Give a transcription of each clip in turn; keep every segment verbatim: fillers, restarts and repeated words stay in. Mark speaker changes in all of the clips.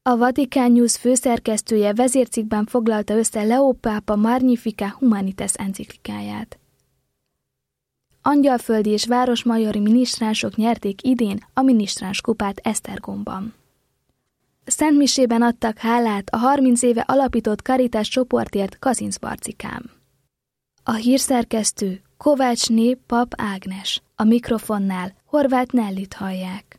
Speaker 1: A Vatican News főszerkesztője vezércikkben foglalta össze Leo pápa Magnificat Humanitas enciklikáját. Angyalföldi és városmajori minisztránsok nyerték idén a minisztráns kupát Esztergomban. Szentmisében adtak hálát a harminc éve alapított Caritas csoportért Kazincbarcikán. A hírszerkesztő Kovácsné Pap Ágnes, a mikrofonnál Horváth Nellit hallják.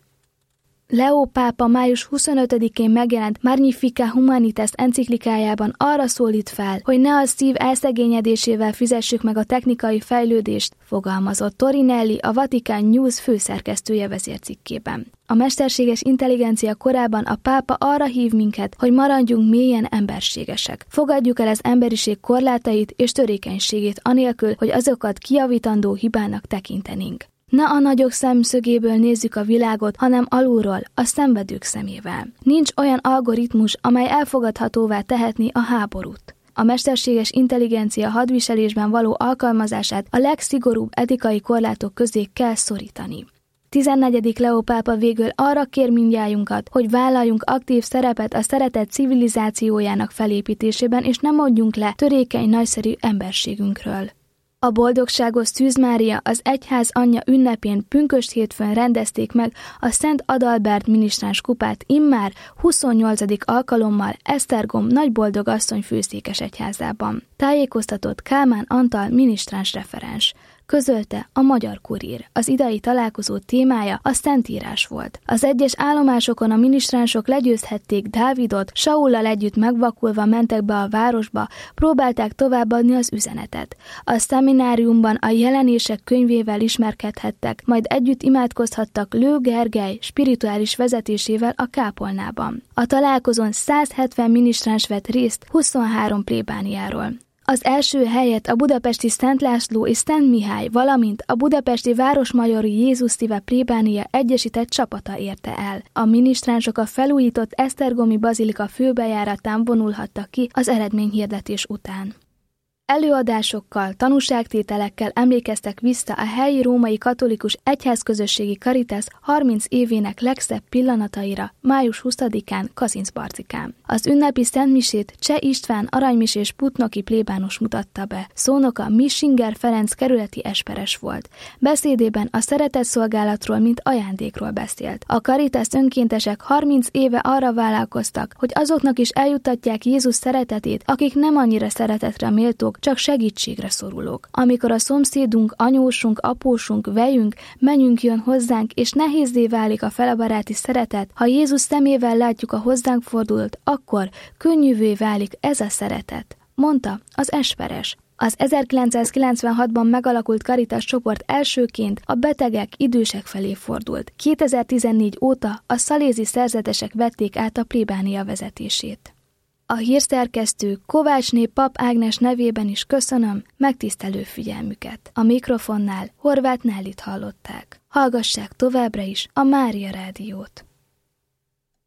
Speaker 1: Leo pápa május huszonötödikén megjelent Magnificat Humanitas enciklikájában arra szólít fel, hogy ne a szív elszegényedésével fizessük meg a technikai fejlődést, fogalmazott Torinelli, a Vatican News főszerkesztője vezércikkében. A mesterséges intelligencia korában a pápa arra hív minket, hogy maradjunk mélyen emberségesek. Fogadjuk el az emberiség korlátait és törékenységét anélkül, hogy azokat kijavítandó hibának tekintenénk. Ne a nagyok szemszögéből nézzük a világot, hanem alulról, a szenvedők szemével. Nincs olyan algoritmus, amely elfogadhatóvá tehetné a háborút. A mesterséges intelligencia hadviselésben való alkalmazását a legszigorúbb etikai korlátok közé kell szorítani. tizennegyedik Leo pápa végül arra kér mindnyájunkat, hogy vállaljunk aktív szerepet a szeretet civilizációjának felépítésében, és nem mondjunk le törékeny, nagyszerű emberségünkről. A boldogságos Szűz Mária az egyház anyja ünnepén pünkösd hétfőn rendezték meg a Szent Adalbert minisztráns kupát immár huszonnyolcadik alkalommal Esztergom Nagyboldogasszony főszékes egyházában. Tájékoztatott Kálmán Antal minisztráns referens. Közölte a Magyar Kurír. Az idei találkozó témája a Szentírás volt. Az egyes állomásokon a minisztránsok legyőzhették Dávidot, Saullal együtt megvakulva mentek be a városba, próbálták továbbadni az üzenetet. A szemináriumban a jelenések könyvével ismerkedhettek, majd együtt imádkozhattak Lő Gergely spirituális vezetésével a kápolnában. A találkozón száz hetven minisztráns vett részt huszonhárom plébániáról. Az első helyet a budapesti Szent László és Szent Mihály, valamint a budapesti Városmajori Jézus Szíve plébánia egyesített csapata érte el. A minisztránsok a felújított esztergomi bazilika főbejáratán vonulhattak ki az eredményhirdetés után. Előadásokkal, tanúságtételekkel emlékeztek vissza a helyi római katolikus egyházközösségi Caritas harminc évének legszebb pillanataira május huszadikán Kazincbarcikán. Az ünnepi szentmisét Cseh István aranymisés putnoki plébános mutatta be. Szónoka Missinger Ferenc kerületi esperes volt. Beszédében a szeretetszolgálatról, mint ajándékról beszélt. A Caritas önkéntesek harminc éve arra vállalkoztak, hogy azoknak is eljuttatják Jézus szeretetét, akik nem annyira szeretetre méltók, csak segítségre szorulók. Amikor a szomszédunk, anyósunk, apósunk, vejünk, menyünk jön hozzánk, és nehézzé válik a felebaráti szeretet, ha Jézus szemével látjuk a hozzánk fordulót, akkor könnyűvé válik ez a szeretet, mondta az esperes. Az ezerkilencszázkilencvenhatban megalakult Caritas csoport elsőként a betegek, idősek felé fordult. kétezer-tizennégy óta a szalézi szerzetesek vették át a plébánia vezetését. A hírszerkesztő Kovácsné Pap Ágnes nevében is köszönöm megtisztelő figyelmüket. A mikrofonnál Horváth Nellit hallották. Hallgassák továbbra is a Mária Rádiót.